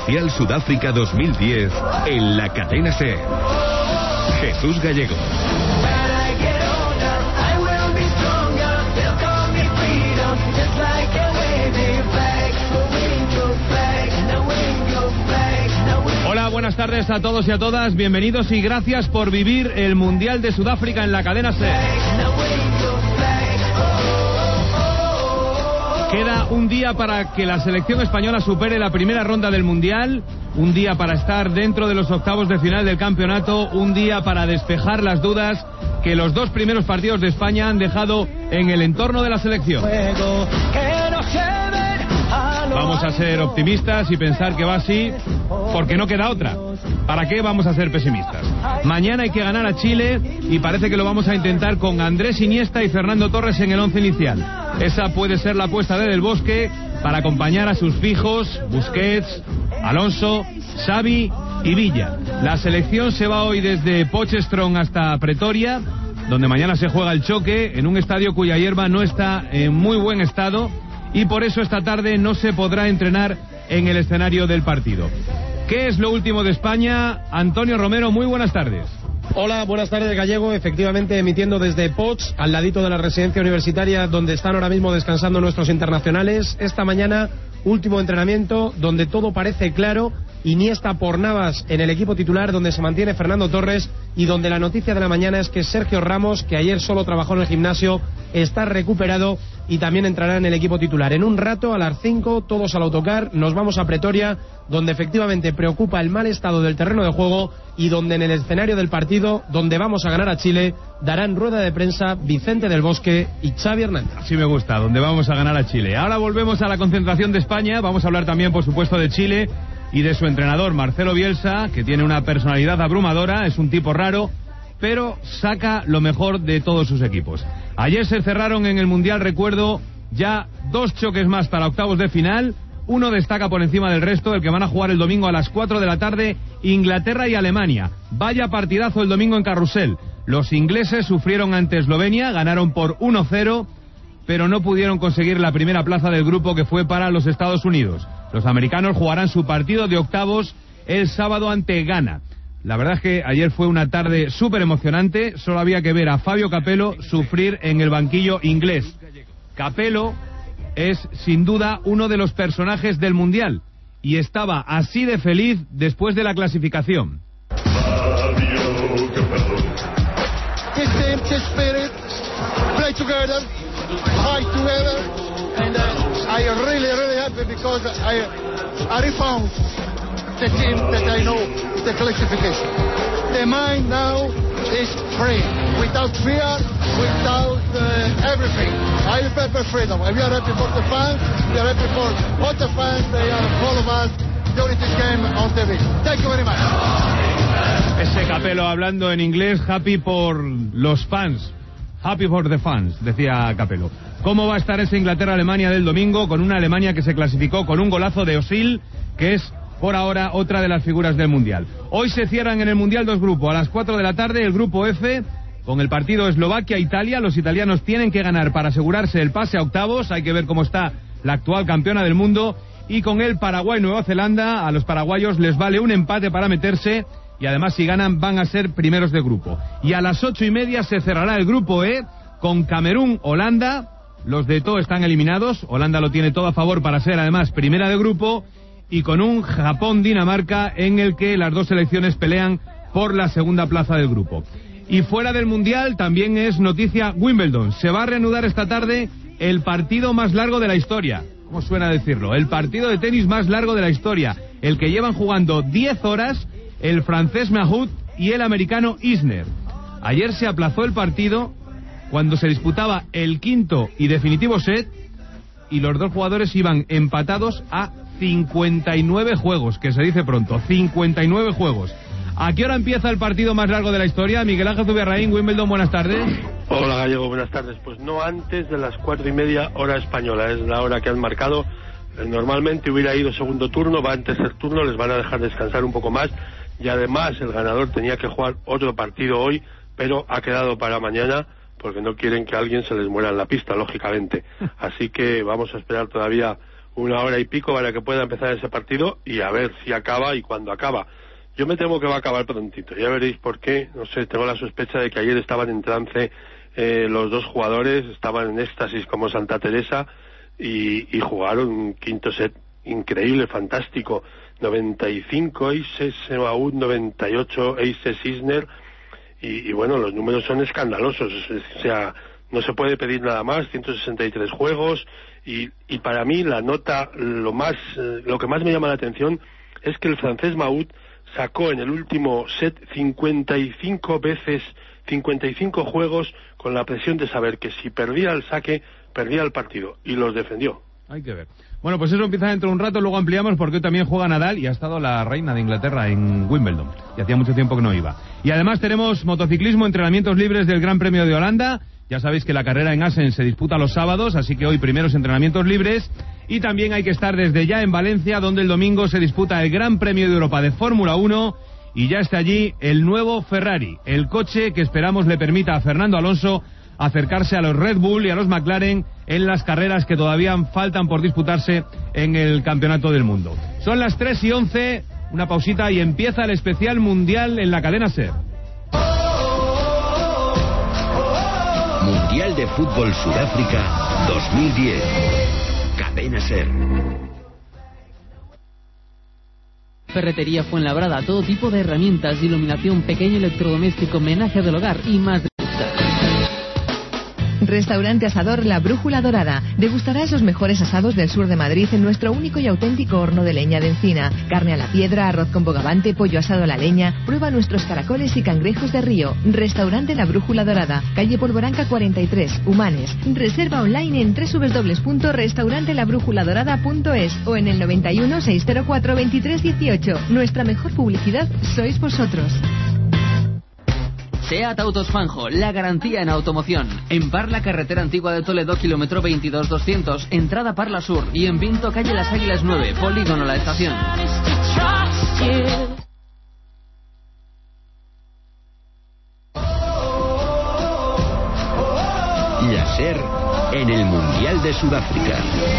Especial Sudáfrica 2010 en la cadena SER. Jesús Gallego. Hola, buenas tardes a todos y a todas. Bienvenidos y gracias por vivir el Mundial de Sudáfrica en la cadena SER. Queda un día para que la selección española supere la primera ronda del Mundial, un día para estar dentro de los octavos de final del campeonato, un día para despejar las dudas que los dos primeros partidos de España han dejado en el entorno de la selección. Vamos a ser optimistas y pensar que va así porque no queda otra. ¿Para qué vamos a ser pesimistas? Mañana hay que ganar a Chile y parece que lo vamos a intentar con Andrés Iniesta y Fernando Torres en el once inicial. Esa puede ser la apuesta de Del Bosque para acompañar a sus fijos Busquets, Alonso, Xavi y Villa. La selección se va hoy desde Potchefstroom hasta Pretoria, donde mañana se juega el choque en un estadio cuya hierba no está en muy buen estado y por eso esta tarde no se podrá entrenar en el escenario del partido. ¿Qué es lo último de España? Antonio Romero, muy buenas tardes. Hola, buenas tardes, Gallego. Efectivamente, emitiendo desde Pots, al ladito de la residencia universitaria donde están ahora mismo descansando nuestros internacionales. Esta mañana, último entrenamiento donde todo parece claro. Iniesta por Navas en el equipo titular, donde se mantiene Fernando Torres y donde la noticia de la mañana es que Sergio Ramos, que ayer solo trabajó en el gimnasio, está recuperado y también entrará en el equipo titular. En un rato, a las 5, todos al autocar, nos vamos a Pretoria, donde efectivamente preocupa el mal estado del terreno de juego y donde en el escenario del partido, donde vamos a ganar a Chile, darán rueda de prensa Vicente del Bosque y Xavi Hernández. Así me gusta, donde vamos a ganar a Chile. Ahora volvemos a la concentración de España, vamos a hablar también, por supuesto, de Chile y de su entrenador, Marcelo Bielsa, que tiene una personalidad abrumadora, es un tipo raro, pero saca lo mejor de todos sus equipos. Ayer se cerraron en el Mundial, recuerdo, ya 2 choques más para octavos de final. Uno destaca por encima del resto, el que van a jugar el domingo a las 4 de la tarde, Inglaterra y Alemania. Vaya partidazo el domingo en Carrusel. Los ingleses sufrieron ante Eslovenia, ganaron por 1-0, pero no pudieron conseguir la primera plaza del grupo, que fue para los Estados Unidos. Los americanos jugarán su partido de octavos el sábado ante Ghana. La verdad es que ayer fue una tarde súper emocionante, solo había que ver a Fabio Capello sufrir en el banquillo inglés. Capello es sin duda uno de los personajes del Mundial y estaba así de feliz después de la clasificación. Play together, fight together, and I am really happy because I found the team that I know the classification. The mind now is free, without fear, without everything. I prefer freedom. We are happy for the fans, we are happy for all the fans, they are all of us during this game on TV. Thank you very much. Ese Capello hablando en inglés, happy por los fans. Happy for the fans, decía Capello. ¿Cómo va a estar esa Inglaterra-Alemania del domingo? Con una Alemania que se clasificó con un golazo de Özil, que es por ahora otra de las figuras del Mundial. Hoy se cierran en el Mundial 2 grupos. A las 4 de la tarde el grupo F, con el partido Eslovaquia-Italia. Los italianos tienen que ganar para asegurarse el pase a octavos. Hay que ver cómo está la actual campeona del mundo. Y con el Paraguay-Nueva Zelanda, a los paraguayos les vale un empate para meterse. Y además, si ganan, van a ser primeros de grupo. Y a las 8:30 se cerrará el grupo E con Camerún-Holanda. Los de todo están eliminados. Holanda lo tiene todo a favor para ser, además, primera de grupo. Y con un Japón-Dinamarca en el que las dos selecciones pelean por la segunda plaza del grupo. Y fuera del Mundial también es noticia Wimbledon. Se va a reanudar esta tarde el partido más largo de la historia. ¿Cómo suena decirlo? El partido de tenis más largo de la historia. El que llevan jugando 10 horas... el francés Mahut y el americano Isner. Ayer se aplazó el partido cuando se disputaba el quinto y definitivo set y los dos jugadores iban empatados a 59 juegos, que se dice pronto, 59 juegos. ¿A qué hora empieza el partido más largo de la historia? Miguel Ángel Zubiarraín, Wimbledon, buenas tardes. Hola Gallego, buenas tardes. Pues no antes de las 4:30 hora española, es la hora que han marcado. Normalmente hubiera ido segundo turno, va en tercer turno, les van a dejar descansar un poco más. Y además el ganador tenía que jugar otro partido hoy, pero ha quedado para mañana porque no quieren que alguien se les muera en la pista, lógicamente. Así que vamos a esperar todavía 1 hora y pico para que pueda empezar ese partido y a ver si acaba y cuándo acaba. Yo me temo que va a acabar prontito, ya veréis por qué. No sé, tengo la sospecha de que ayer estaban en trance los dos jugadores, estaban en éxtasis como Santa Teresa y jugaron un quinto set increíble, fantástico. 95 aces Maúd, 98 aces Isner y bueno, los números son escandalosos, o sea, no se puede pedir nada más. 163 juegos y para mí la nota, lo que más me llama la atención es que el francés Maúd sacó en el último set 55 juegos con la presión de saber que si perdía el saque, perdía el partido, y los defendió. Hay que ver. Bueno, pues eso empieza dentro de un rato, luego ampliamos porque hoy también juega Nadal y ha estado la reina de Inglaterra en Wimbledon. Y hacía mucho tiempo que no iba. Y además tenemos motociclismo, entrenamientos libres del Gran Premio de Holanda. Ya sabéis que la carrera en Assen se disputa los sábados, así que hoy primeros entrenamientos libres. Y también hay que estar desde ya en Valencia, donde el domingo se disputa el Gran Premio de Europa de Fórmula 1. Y ya está allí el nuevo Ferrari, el coche que esperamos le permita a Fernando Alonso acercarse a los Red Bull y a los McLaren en las carreras que todavía faltan por disputarse en el Campeonato del Mundo. Son las 3:11, una pausita y empieza el especial mundial en la cadena SER. Mundial de Fútbol Sudáfrica 2010. Cadena SER. Ferretería Fuenlabrada, todo tipo de herramientas, iluminación, pequeño electrodoméstico, menaje del hogar y más de gusta. Restaurante Asador La Brújula Dorada. Degustarás los mejores asados del sur de Madrid en nuestro único y auténtico horno de leña de encina. Carne a la piedra, arroz con bogavante, pollo asado a la leña. Prueba nuestros caracoles y cangrejos de río. Restaurante La Brújula Dorada. Calle Polvoranca 43, Humanes. Reserva online en www.restaurantelabrujuladorada.es o en el 91 604 2318. Nuestra mejor publicidad sois vosotros. SEAT Autos Fanjo, la garantía en automoción. En Parla, carretera antigua de Toledo, kilómetro 22200, entrada Parla Sur. Y en Vinto, calle Las Águilas 9, polígono La Estación. La SER en el Mundial de Sudáfrica.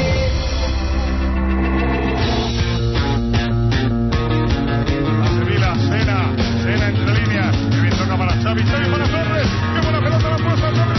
Sena entre líneas, que bien toca para Xavi para Torres, qué buena pelota la puesta Torres,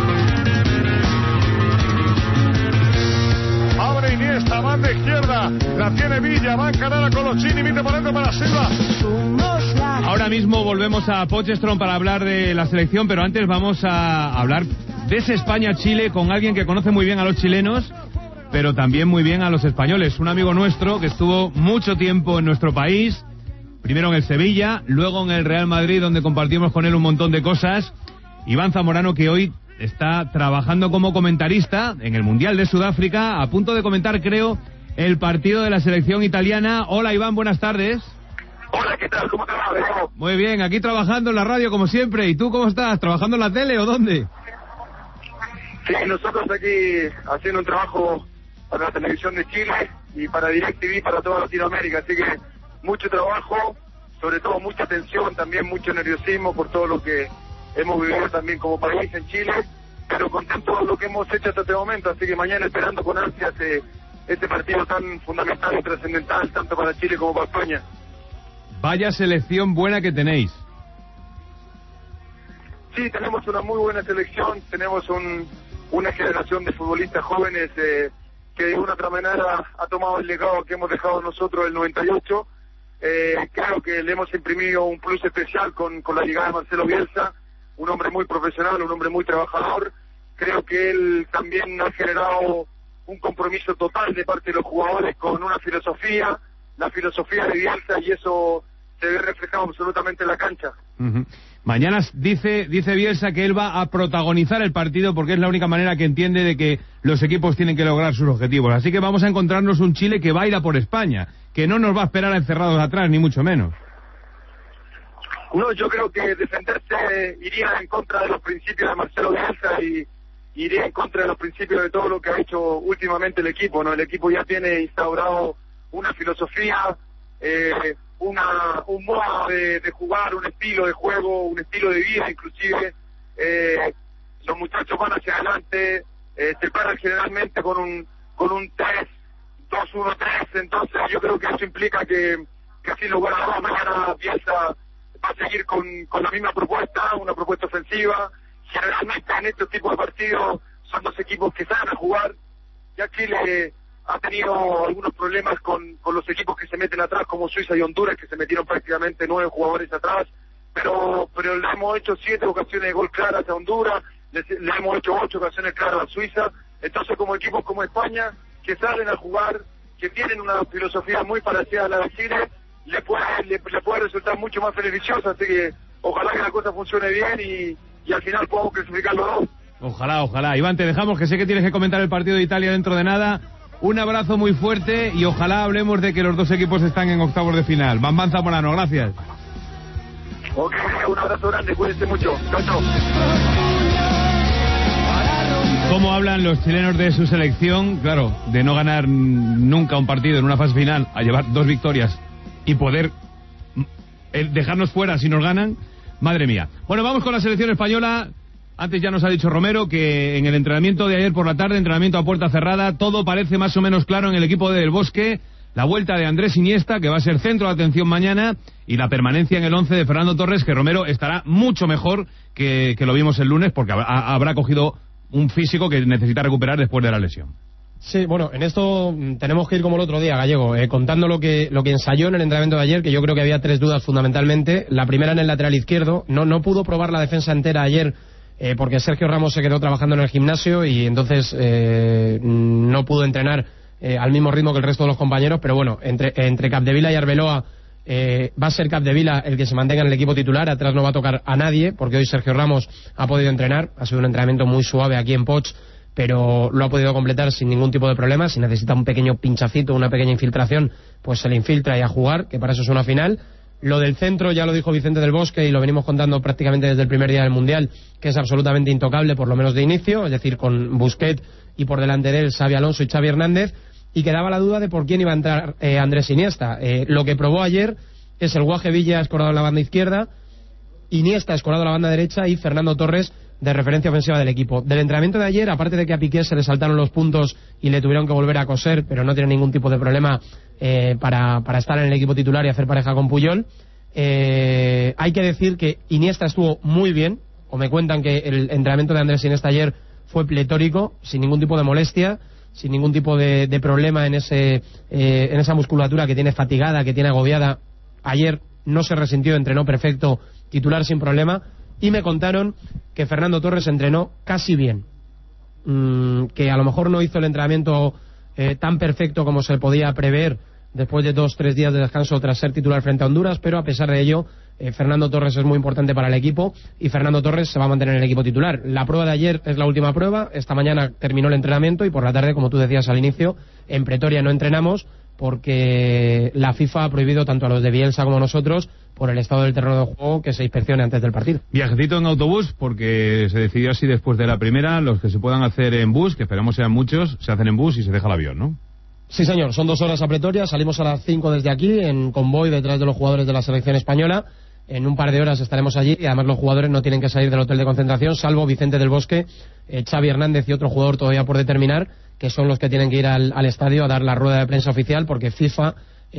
abre Iniesta, banda izquierda, la tiene Villa, va a encarar a Colochini, mete por dentro para Silva. Ahora mismo volvemos a Potchefstroom para hablar de la selección, pero antes vamos a hablar de ese España-Chile con alguien que conoce muy bien a los chilenos, pero también muy bien a los españoles. Un amigo nuestro que estuvo mucho tiempo en nuestro país, primero en el Sevilla, luego en el Real Madrid, donde compartimos con él un montón de cosas. Iván Zamorano, que hoy está trabajando como comentarista en el Mundial de Sudáfrica, a punto de comentar, creo, el partido de la selección italiana. Hola Iván, buenas tardes. Hola, ¿qué tal? ¿Cómo te va? Muy bien, aquí trabajando en la radio como siempre. ¿Y tú cómo estás? ¿Trabajando en la tele o dónde? Sí, nosotros aquí haciendo un trabajo para la televisión de Chile y para DirecTV para toda Latinoamérica, así que mucho trabajo, sobre todo mucha tensión, también mucho nerviosismo por todo lo que hemos vivido también como país en Chile, pero contento de lo que hemos hecho hasta este momento, así que mañana esperando con ansias este partido tan fundamental y trascendental, tanto para Chile como para España. Vaya selección buena que tenéis. Sí, tenemos una muy buena selección, tenemos una generación de futbolistas jóvenes que de una otra manera ha tomado el legado que hemos dejado nosotros el 98. Creo que le hemos imprimido un plus especial con la llegada de Marcelo Bielsa, un hombre muy profesional, un hombre muy trabajador. Creo que él también ha generado un compromiso total de parte de los jugadores con una filosofía, la filosofía de Bielsa, y eso se ve reflejado absolutamente en la cancha. Uh-huh. Mañana dice Bielsa que él va a protagonizar el partido porque es la única manera que entiende de que los equipos tienen que lograr sus objetivos. Así que vamos a encontrarnos un Chile que va a ir a por España, que no nos va a esperar encerrados atrás, ni mucho menos. No, yo creo que defenderse iría en contra de los principios de Marcelo Bielsa y iría en contra de los principios de todo lo que ha hecho últimamente el equipo, ¿no? El equipo ya tiene instaurado una filosofía, un modo de jugar, un estilo de juego, un estilo de vida inclusive. Los muchachos van hacia adelante, se paran generalmente con un test 2-1-3, entonces yo creo que eso implica que sin lugar a dudas mañana Bielsa va a seguir con la misma propuesta, una propuesta ofensiva. Generalmente en estos tipos de partidos son dos equipos que saben jugar. Ya Chile ha tenido algunos problemas con los equipos que se meten atrás, como Suiza y Honduras, que se metieron prácticamente 9 jugadores atrás, pero le hemos hecho 7 ocasiones de gol claras a Honduras, le hemos hecho 8 ocasiones claras a Suiza. Entonces, como equipos como España, que salen a jugar, que tienen una filosofía muy parecida a la de Chile, le puede resultar mucho más beneficiosa. Así que ojalá que la cosa funcione bien y al final podamos clasificar los dos. Ojalá. Iván, te dejamos, que sé que tienes que comentar el partido de Italia dentro de nada. Un abrazo muy fuerte y ojalá hablemos de que los dos equipos están en octavos de final. Bambán Zamorano, gracias. Ok, un abrazo grande, cuídense mucho. Chao. ¿Cómo hablan los chilenos de su selección? Claro, de no ganar nunca un partido en una fase final, a llevar 2 victorias y poder dejarnos fuera si nos ganan. Madre mía. Bueno, vamos con la selección española. Antes ya nos ha dicho Romero que en el entrenamiento de ayer por la tarde, entrenamiento a puerta cerrada, todo parece más o menos claro en el equipo de Del Bosque. La vuelta de Andrés Iniesta, que va a ser centro de atención mañana, y la permanencia en el 11 de Fernando Torres, que Romero estará mucho mejor que lo vimos el lunes, porque habrá cogido un físico que necesita recuperar después de la lesión. Sí, bueno, en esto tenemos que ir como el otro día, Gallego, contando lo que ensayó en el entrenamiento de ayer, que yo creo que había 3 dudas fundamentalmente. La primera en el lateral izquierdo, no pudo probar la defensa entera ayer, porque Sergio Ramos se quedó trabajando en el gimnasio y entonces no pudo entrenar al mismo ritmo que el resto de los compañeros, pero bueno, entre Capdevila y Arbeloa va a ser Capdevila el que se mantenga en el equipo titular. Atrás no va a tocar a nadie, porque hoy Sergio Ramos ha podido entrenar, ha sido un entrenamiento muy suave aquí en Poch, pero lo ha podido completar sin ningún tipo de problema. Si necesita un pequeño pinchacito, una pequeña infiltración, pues se le infiltra y a jugar, que para eso es una final. Lo del centro ya lo dijo Vicente del Bosque y lo venimos contando prácticamente desde el primer día del Mundial, que es absolutamente intocable, por lo menos de inicio, es decir, con Busquets y por delante de él Xabi Alonso y Xavi Hernández, y quedaba la duda de por quién iba a entrar Andrés Iniesta. Lo que probó ayer es el Guaje Villa escorado en la banda izquierda, Iniesta escorado en la banda derecha y Fernando Torres de referencia ofensiva del equipo. Del entrenamiento de ayer, aparte de que a Piqué se le saltaron los puntos y le tuvieron que volver a coser, pero no tiene ningún tipo de problema para estar en el equipo titular y hacer pareja con Puyol, hay que decir que Iniesta estuvo muy bien, o me cuentan que el entrenamiento de Andrés Iniesta ayer fue pletórico, sin ningún tipo de molestia, sin ningún tipo de problema en esa musculatura que tiene fatigada, que tiene agobiada. Ayer no se resintió, entrenó perfecto, titular sin problema. Y me contaron que Fernando Torres entrenó casi bien, que a lo mejor no hizo el entrenamiento tan perfecto como se podía prever después de 2-3 días de descanso tras ser titular frente a Honduras, pero a pesar de ello Fernando Torres es muy importante para el equipo y Fernando Torres se va a mantener en el equipo titular. La prueba de ayer es la última prueba, esta mañana terminó el entrenamiento y por la tarde, como tú decías al inicio, en Pretoria no entrenamos porque la FIFA ha prohibido tanto a los de Bielsa como a nosotros, por el estado del terreno de juego, que se inspeccione antes del partido. Viajecito en autobús, porque se decidió así después de la primera. Los que se puedan hacer en bus, que esperamos sean muchos, se hacen en bus y se deja el avión, ¿no? Sí, señor, son 2 horas a Pretoria, salimos a las 5 desde aquí, en convoy detrás de los jugadores de la selección española. En un par de horas estaremos allí y además los jugadores no tienen que salir del hotel de concentración, salvo Vicente del Bosque, Xavi Hernández y otro jugador todavía por determinar, que son los que tienen que ir al estadio a dar la rueda de prensa oficial, porque FIFA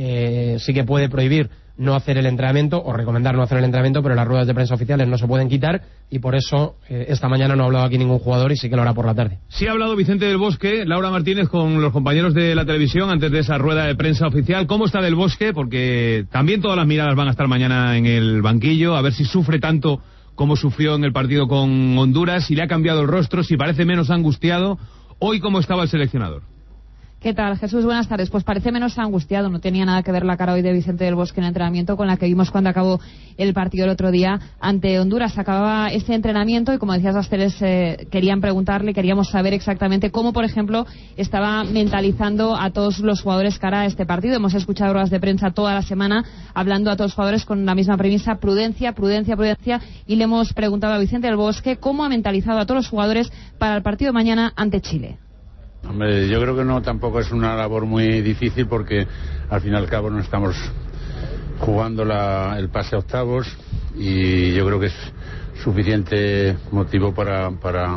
sí que puede prohibir no hacer el entrenamiento o recomendar no hacer el entrenamiento, pero las ruedas de prensa oficiales no se pueden quitar y por eso esta mañana no ha hablado aquí ningún jugador y sí que lo hará por la tarde. Sí ha hablado Vicente del Bosque, Laura Martínez con los compañeros de la televisión antes de esa rueda de prensa oficial. ¿Cómo está del Bosque? Porque también todas las miradas van a estar mañana en el banquillo, a ver si sufre tanto como sufrió en el partido con Honduras, si le ha cambiado el rostro, si parece menos angustiado. Hoy, ¿cómo estaba el seleccionador? ¿Qué tal, Jesús? Buenas tardes. Pues parece menos angustiado. No tenía nada que ver la cara hoy de Vicente del Bosque en el entrenamiento con la que vimos cuando acabó el partido el otro día ante Honduras. Acababa ese entrenamiento y, como decías, Asteres, queríamos saber exactamente cómo, por ejemplo, estaba mentalizando a todos los jugadores cara a este partido. Hemos escuchado ruedas de prensa toda la semana hablando a todos los jugadores con la misma premisa: prudencia, prudencia, prudencia. Y le hemos preguntado a Vicente del Bosque cómo ha mentalizado a todos los jugadores para el partido de mañana ante Chile. Hombre, yo creo que no, tampoco es una labor muy difícil porque al fin y al cabo no estamos jugando el pase a octavos y yo creo que es suficiente motivo para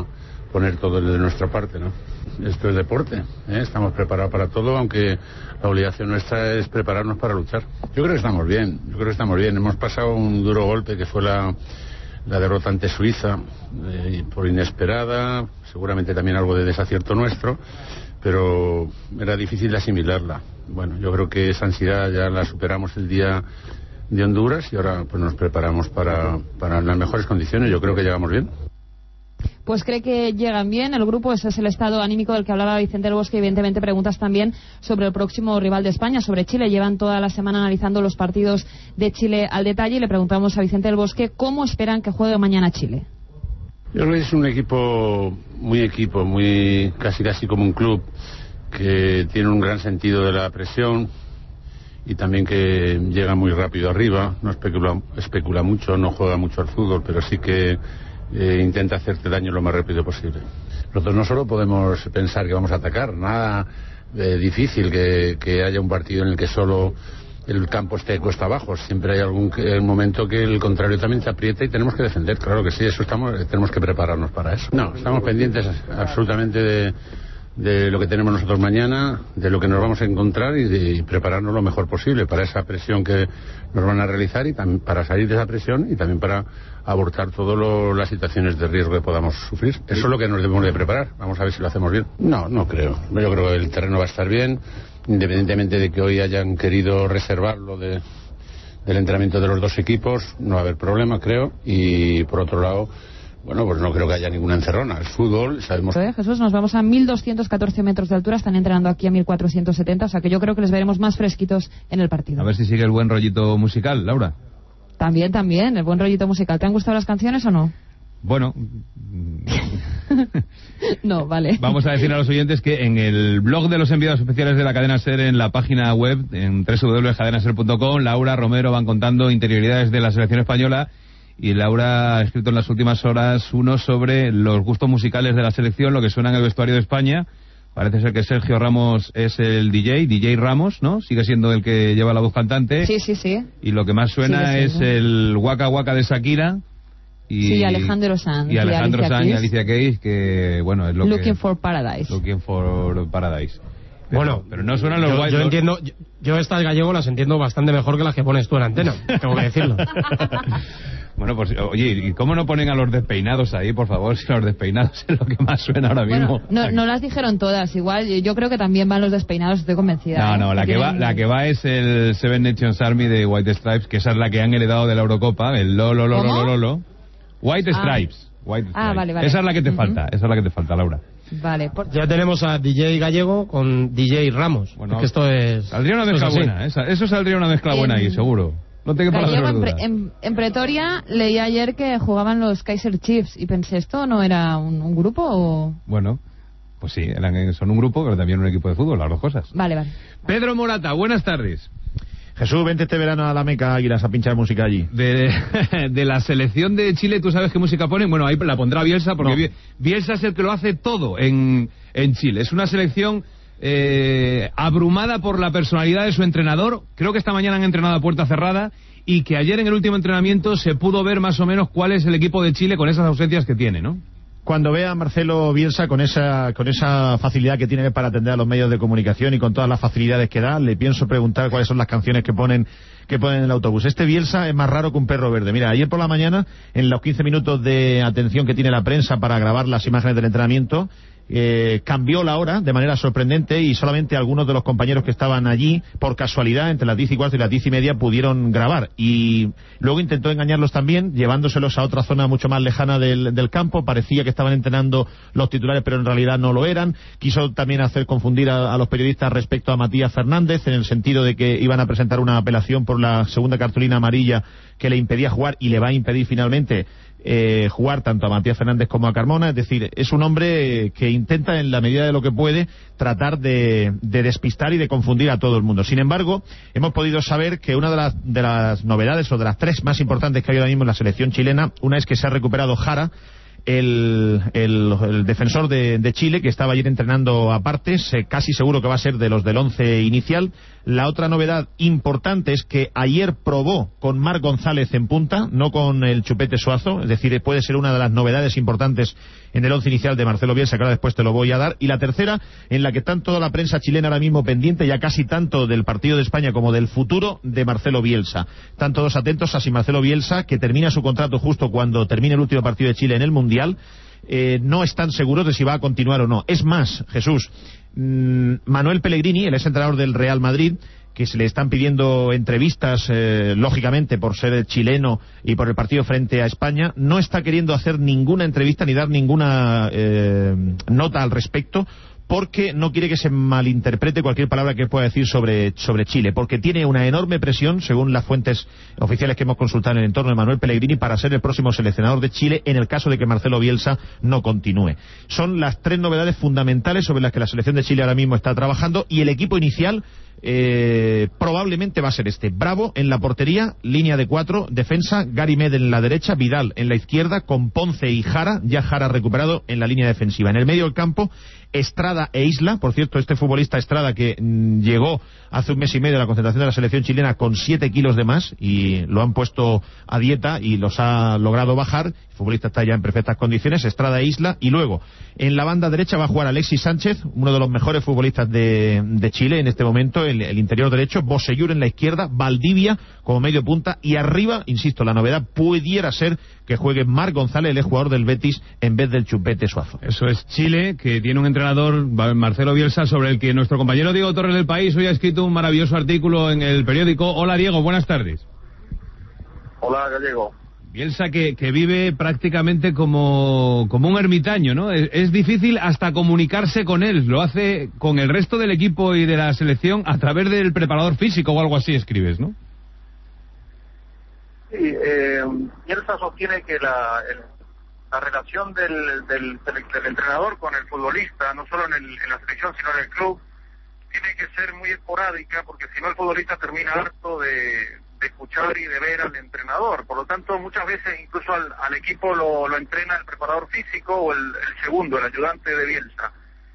poner todo de nuestra parte, ¿no? Esto es deporte, estamos preparados para todo, aunque la obligación nuestra es prepararnos para luchar. Yo creo que estamos bien, hemos pasado un duro golpe que fue la derrota ante Suiza, por inesperada, seguramente también algo de desacierto nuestro, pero era difícil de asimilarla. Bueno, yo creo que esa ansiedad ya la superamos el día de Honduras y ahora pues nos preparamos para las mejores condiciones. Yo creo que llegamos bien. Pues cree que llegan bien el grupo, ese es el estado anímico del que hablaba Vicente del Bosque. Evidentemente preguntas también sobre el próximo rival de España, sobre Chile. Llevan toda la semana analizando los partidos de Chile al detalle y le preguntamos a Vicente del Bosque cómo esperan que juegue mañana Chile. Yo creo que es un equipo, muy casi como un club, que tiene un gran sentido de la presión y también que llega muy rápido arriba, no especula mucho, no juega mucho al fútbol, pero sí que intenta hacerte daño lo más rápido posible. Nosotros no solo podemos pensar que vamos a atacar, nada difícil que haya un partido en el que solo el campo esté cuesta abajo. Siempre hay algún momento que el contrario también te aprieta y tenemos que defender, claro que sí, tenemos que prepararnos para eso. No, estamos pendientes absolutamente de lo que tenemos nosotros mañana, de lo que nos vamos a encontrar y de prepararnos lo mejor posible para esa presión que nos van a realizar y también para salir de esa presión y también para abortar todas las situaciones de riesgo que podamos sufrir. Eso es lo que nos debemos de preparar. Vamos a ver si lo hacemos bien. No creo. Yo creo que el terreno va a estar bien, independientemente de que hoy hayan querido reservarlo del entrenamiento de los dos equipos, no va a haber problema, creo. Y por otro lado, bueno, pues no creo que haya ninguna encerrona. Es fútbol, sabemos. Jesús, nos vamos a 1.214 metros de altura, están entrenando aquí a 1.470, o sea que yo creo que les veremos más fresquitos en el partido. A ver si sigue el buen rollito musical, Laura. También, el buen rollito musical. ¿Te han gustado las canciones o no? Bueno. No, vale. Vamos a decir a los oyentes que en el blog de los enviados especiales de la cadena SER, en la página web, en www.cadenaser.com, Laura Romero van contando interioridades de la selección española. Y Laura ha escrito en las últimas horas uno sobre los gustos musicales de la selección, lo que suena en el vestuario de España. Parece ser que Sergio Ramos es el DJ Ramos, ¿no? Sigue siendo el que lleva la voz cantante. Sí. Y lo que más suena es el Waka Waka de Shakira. Y Alejandro Sanz. Y Alejandro Sanz y Alicia Keys, que bueno, es lo Looking for Paradise. Looking for Paradise. Pero no suenan los yo entiendo, yo estas gallego las entiendo bastante mejor que las que pones tú en antena, tengo que decirlo. Bueno, pues oye, ¿y cómo no ponen a los despeinados ahí, por favor? Si los despeinados es lo que más suena ahora mismo. No las dijeron todas, igual yo creo que también van los despeinados, estoy convencida. No, la que va es el Seven Nations Army de White Stripes, que esa es la que han heredado de la Eurocopa, el lo. White Stripes. Vale. Esa es la que te falta, Laura. Vale. Ya tenemos a DJ Gallego con DJ Ramos. Bueno, que esto es... Saldría una mezcla buena, eso saldría una mezcla buena ahí, seguro. No te quepa la menor duda. En Pretoria leí ayer que jugaban los Kaiser Chiefs y pensé, ¿esto no era un grupo o...? Bueno, pues sí, son un grupo, pero también un equipo de fútbol, las dos cosas. Vale. Pedro Morata, buenas tardes. Jesús, vente este verano a la Meca Águilas a pinchar música allí. De la selección de Chile, ¿tú sabes qué música ponen? Bueno, ahí la pondrá Bielsa, porque Bielsa es el que lo hace todo en Chile. Es una selección abrumada por la personalidad de su entrenador. Creo que esta mañana han entrenado a puerta cerrada y que ayer en el último entrenamiento se pudo ver más o menos cuál es el equipo de Chile con esas ausencias que tiene, ¿no? Cuando vea a Marcelo Bielsa con esa facilidad que tiene para atender a los medios de comunicación y con todas las facilidades que da, le pienso preguntar cuáles son las canciones que ponen en el autobús. Este Bielsa es más raro que un perro verde. Mira, ayer por la mañana, en los 15 minutos de atención que tiene la prensa para grabar las imágenes del entrenamiento, cambió la hora de manera sorprendente y solamente algunos de los compañeros que estaban allí, por casualidad, entre las 10 y cuarto y las 10 y media, pudieron grabar. Y luego intentó engañarlos también, llevándoselos a otra zona mucho más lejana del campo. Parecía que estaban entrenando los titulares, pero en realidad no lo eran. Quiso también hacer confundir a los periodistas respecto a Matías Fernández, en el sentido de que iban a presentar una apelación por la segunda cartulina amarilla que le impedía jugar y le va a impedir finalmente jugar tanto a Matías Fernández como a Carmona. Es decir, es un hombre que intenta en la medida de lo que puede tratar de despistar y de confundir a todo el mundo. Sin embargo, hemos podido saber que una de las novedades o de las tres más importantes que hay ahora mismo en la selección chilena, una es que se ha recuperado Jara, el defensor de Chile, que estaba ayer entrenando aparte, casi seguro que va a ser de los del 11 inicial. La otra novedad importante es que ayer probó con Marc González en punta, no con el Chupete Suazo, es decir, puede ser una de las novedades importantes en el 11 inicial de Marcelo Bielsa, que ahora después te lo voy a dar. Y la tercera, en la que está toda la prensa chilena ahora mismo pendiente, ya casi tanto del partido de España como del futuro de Marcelo Bielsa. Están todos atentos a si Marcelo Bielsa, que termina su contrato justo cuando termine el último partido de Chile en el Mundial, no están seguros de si va a continuar o no. Es más, Jesús, Manuel Pellegrini, el exentrenador del Real Madrid, que se le están pidiendo entrevistas, lógicamente por ser chileno y por el partido frente a España, no está queriendo hacer ninguna entrevista ni dar ninguna nota al respecto, porque no quiere que se malinterprete cualquier palabra que pueda decir sobre Chile, porque tiene una enorme presión, según las fuentes oficiales que hemos consultado en el entorno de Manuel Pellegrini, para ser el próximo seleccionador de Chile en el caso de que Marcelo Bielsa no continúe. Son las tres novedades fundamentales sobre las que la selección de Chile ahora mismo está trabajando, y el equipo inicial probablemente va a ser este: Bravo en la portería, línea de 4, defensa, Gary Medel en la derecha, Vidal en la izquierda, con Ponce y Jara, ya Jara recuperado en la línea defensiva. En el medio del campo, Estrada e Isla. Por cierto, este futbolista Estrada, que llegó hace un mes y medio a la concentración de la selección chilena con 7 kilos de más, y lo han puesto a dieta y los ha logrado bajar. El futbolista está ya en perfectas condiciones, Estrada e Isla. Y luego, en la banda derecha va a jugar Alexis Sánchez, uno de los mejores futbolistas de Chile en este momento, el interior derecho, Bosellur en la izquierda, Valdivia como medio punta, y arriba, insisto, la novedad pudiera ser que juegue Marc González, el jugador del Betis, en vez del Chupete Suazo. Eso es Chile, que tiene un entrenador, Marcelo Bielsa, sobre el que nuestro compañero Diego Torres del País hoy ha escrito un maravilloso artículo en el periódico. Hola Diego, buenas tardes. Hola Gallego. Bielsa que vive prácticamente como un ermitaño, ¿no? Es difícil hasta comunicarse con él, lo hace con el resto del equipo y de la selección a través del preparador físico o algo así, escribes, ¿no? Sí, Bielsa sostiene que la relación del entrenador con el futbolista, no solo en la selección sino en el club, tiene que ser muy esporádica, porque si no el futbolista termina harto de escuchar y de ver al entrenador. Por lo tanto, muchas veces incluso al equipo lo entrena el preparador físico o el segundo, el ayudante de Bielsa.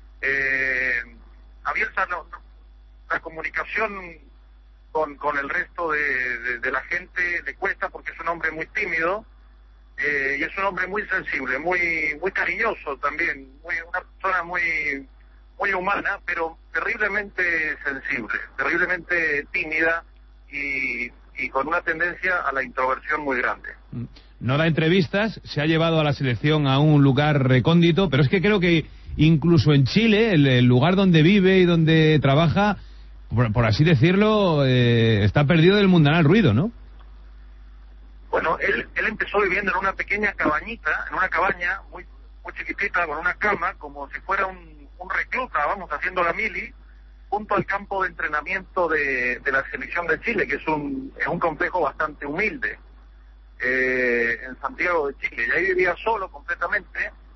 A Bielsa la comunicación con el resto de la gente le cuesta, porque es un hombre muy tímido, y es un hombre muy sensible, muy cariñoso también, una persona muy humana, pero terriblemente sensible, terriblemente tímida y con una tendencia a la introversión muy grande. No da entrevistas, se ha llevado a la selección a un lugar recóndito, pero es que creo que incluso en Chile, el lugar donde vive y donde trabaja, por así decirlo, está perdido del mundanal ruido, ¿no? Bueno, él empezó viviendo en una pequeña cabañita, en una cabaña muy chiquitita, con una cama, como si fuera un recluta, vamos, haciendo la mili, junto al campo de entrenamiento de la selección de Chile, que es un complejo bastante humilde, en Santiago de Chile. Y ahí vivía solo completamente,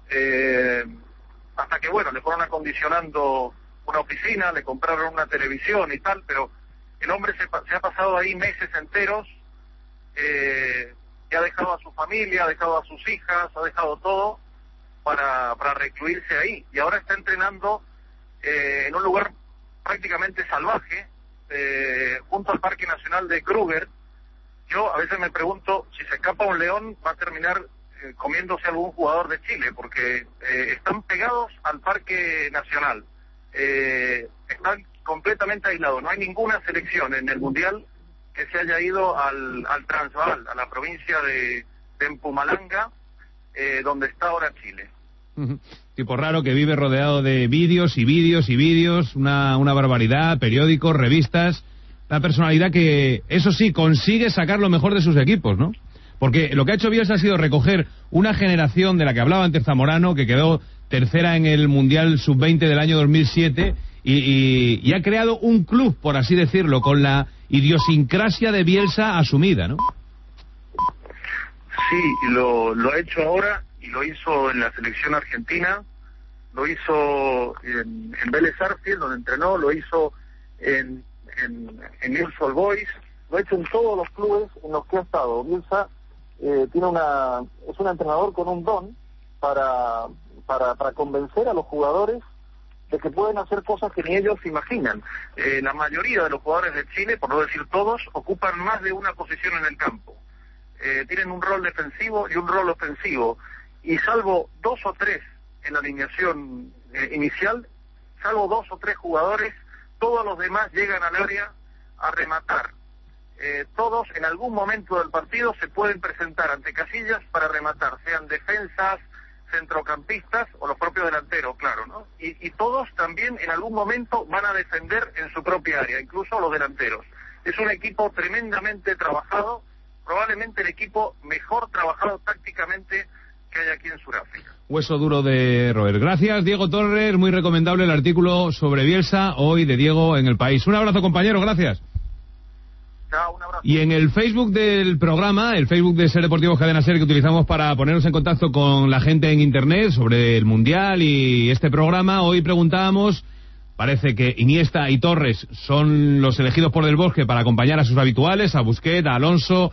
hasta que, bueno, le fueron acondicionando una oficina, le compraron una televisión y tal, pero el hombre se ha pasado ahí meses enteros, y ha dejado a su familia, ha dejado a sus hijas, ha dejado todo para recluirse ahí. Y ahora está entrenando en un lugar prácticamente salvaje, junto al Parque Nacional de Kruger. Yo a veces me pregunto, si se escapa un león, va a terminar comiéndose algún jugador de Chile, porque están pegados al Parque Nacional, están completamente aislados. No hay ninguna selección en el Mundial que se haya ido al Transvaal, a la provincia de Mpumalanga, donde está ahora Chile. Tipo raro que vive rodeado de vídeos y vídeos y vídeos, una barbaridad, periódicos, revistas, una personalidad que, eso sí, consigue sacar lo mejor de sus equipos, ¿no? Porque lo que ha hecho Bielsa ha sido recoger una generación de la que hablaba antes Zamorano, que quedó tercera en el Mundial Sub-20 del año 2007, y ha creado un club, por así decirlo, con la idiosincrasia de Bielsa asumida, ¿no? Sí, lo ha hecho ahora, y lo hizo en la selección argentina, lo hizo en Vélez Sarsfield, donde entrenó, lo hizo en Newell's Old Boys, lo ha hecho en todos los clubes en los que ha estado. Bielsa es un entrenador con un don para convencer a los jugadores de que pueden hacer cosas que ni ellos imaginan. La mayoría de los jugadores de Chile, por no decir todos, ocupan más de una posición en el campo. Tienen un rol defensivo y un rol ofensivo, y salvo 2 o 3 en la alineación inicial, salvo 2 o 3 jugadores, todos los demás llegan al área a rematar. Todos en algún momento del partido se pueden presentar ante Casillas para rematar, sean defensas, centrocampistas o los propios delanteros, claro, ¿no? Y todos también en algún momento van a defender en su propia área, incluso los delanteros. Es un equipo tremendamente trabajado, probablemente el equipo mejor trabajado tácticamente que hay aquí en Sudáfrica. Hueso duro de roer. Gracias, Diego Torres. Muy recomendable el artículo sobre Bielsa hoy de Diego en El País. Un abrazo, compañero. Gracias. Chao, un abrazo. Y en el Facebook del programa, el Facebook de Ser Deportivo Cadena Ser, que utilizamos para ponernos en contacto con la gente en Internet sobre el Mundial y este programa, hoy preguntábamos, parece que Iniesta y Torres son los elegidos por Del Bosque para acompañar a sus habituales, a Busquets, a Alonso,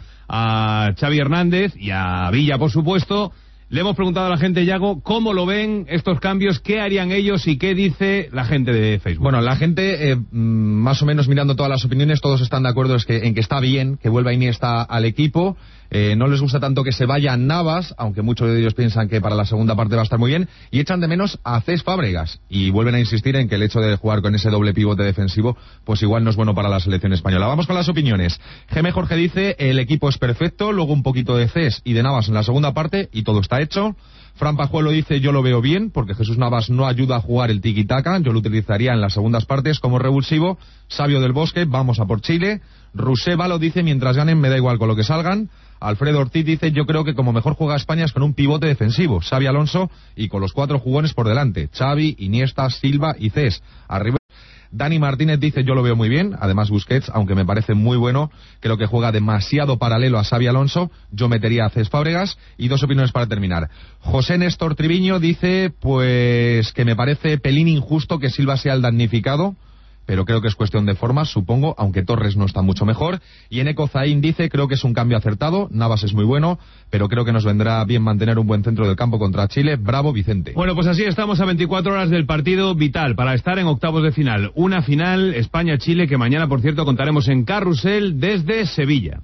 a Xavi Hernández y a Villa, por supuesto. Le hemos preguntado a la gente, Yago, cómo lo ven estos cambios, qué harían ellos y qué dice la gente de Facebook. Bueno, la gente, más o menos mirando todas las opiniones, todos están de acuerdo en que está bien que vuelva Iniesta al equipo. No les gusta tanto que se vaya Navas, aunque muchos de ellos piensan que para la segunda parte va a estar muy bien, y echan de menos a Cés Fábregas, y vuelven a insistir en que el hecho de jugar con ese doble pivote defensivo, pues igual no es bueno para la selección española. Vamos con las opiniones. Geme Jorge dice, el equipo es perfecto, luego un poquito de Cés y de Navas en la segunda parte, y todo está hecho. Fran Pajuelo dice, yo lo veo bien, porque Jesús Navas no ayuda a jugar el tiki-taka, yo lo utilizaría en las segundas partes como revulsivo. Sabio del Bosque, vamos a por Chile. Rusé Valo dice, mientras ganen me da igual con lo que salgan. Alfredo Ortiz dice, yo creo que como mejor juega España es con un pivote defensivo, Xavi Alonso, y con los 4 jugones por delante, Xavi, Iniesta, Silva y Cés. Arriba. Dani Martínez dice, yo lo veo muy bien, además Busquets, aunque me parece muy bueno, creo que juega demasiado paralelo a Xavi Alonso, yo metería a Cés Fábregas. Y 2 opiniones para terminar. José Néstor Triviño dice, pues que me parece pelín injusto que Silva sea el damnificado, pero creo que es cuestión de forma, supongo, aunque Torres no está mucho mejor. Y Eneco Zain dice, creo que es un cambio acertado, Navas es muy bueno, pero creo que nos vendrá bien mantener un buen centro del campo contra Chile. Bravo, Vicente. Bueno, pues así estamos a 24 horas del partido vital para estar en octavos de final. Una final España-Chile que mañana, por cierto, contaremos en Carrusel desde Sevilla.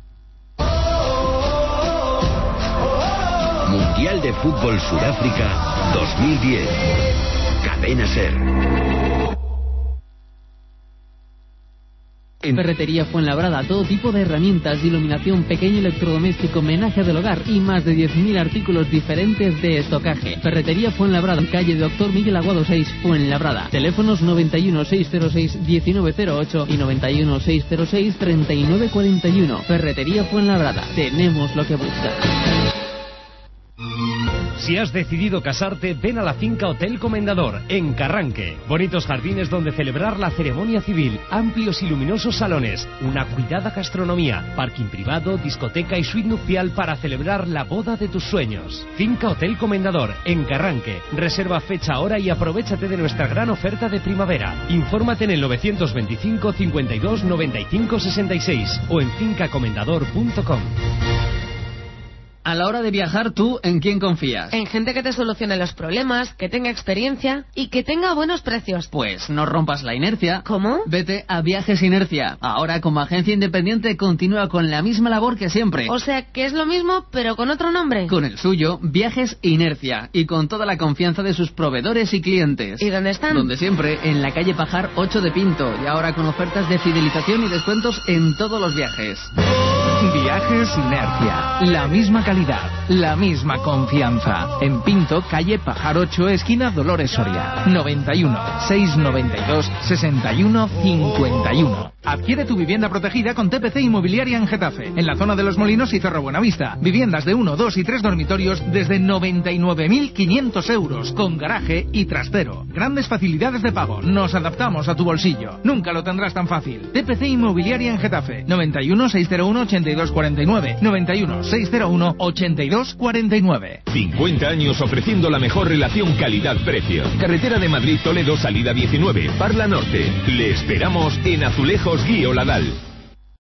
Mundial de Fútbol Sudáfrica 2010. Cadena Ser. En Ferretería Fuenlabrada, todo tipo de herramientas de iluminación, pequeño electrodoméstico, menaje del hogar y más de 10.000 artículos diferentes de estocaje. Ferretería Fuenlabrada, calle Doctor Miguel Aguado 6, Fuenlabrada. Teléfonos 91 606 1908 y 91 606 3941. Ferretería Fuenlabrada, tenemos lo que buscas. Si has decidido casarte, ven a la finca Hotel Comendador, en Carranque. Bonitos jardines donde celebrar la ceremonia civil, amplios y luminosos salones, una cuidada gastronomía, parking privado, discoteca y suite nupcial para celebrar la boda de tus sueños. Finca Hotel Comendador, en Carranque. Reserva fecha, hora y aprovéchate de nuestra gran oferta de primavera. Infórmate en el 925 52 95 66 o en fincacomendador.com. A la hora de viajar, ¿tú en quién confías? En gente que te solucione los problemas, que tenga experiencia y que tenga buenos precios. Pues no rompas la inercia. ¿Cómo? Vete a Viajes Inercia. Ahora, como agencia independiente, continúa con la misma labor que siempre. O sea, que es lo mismo, pero con otro nombre. Con el suyo, Viajes Inercia. Y con toda la confianza de sus proveedores y clientes. ¿Y dónde están? Donde siempre, en la calle Pajar 8 de Pinto. Y ahora con ofertas de fidelización y descuentos en todos los viajes. Viajes Inercia. La misma calidad, la misma confianza. En Pinto, calle Pajar 8, esquina Dolores Soria. 91 692 61 51. Adquiere tu vivienda protegida con TPC Inmobiliaria en Getafe, en la zona de Los Molinos y Cerro Buenavista. Viviendas de 1, 2 y 3 dormitorios desde 99.500 euros, con garaje y trastero. Grandes facilidades de pago. Nos adaptamos a tu bolsillo. Nunca lo tendrás tan fácil. TPC Inmobiliaria en Getafe. 91 601 8249. 91 601 8249. 50 años ofreciendo la mejor relación calidad-precio. Carretera de Madrid-Toledo, salida 19, Parla Norte. Le esperamos en Azulejos Guío Ladal.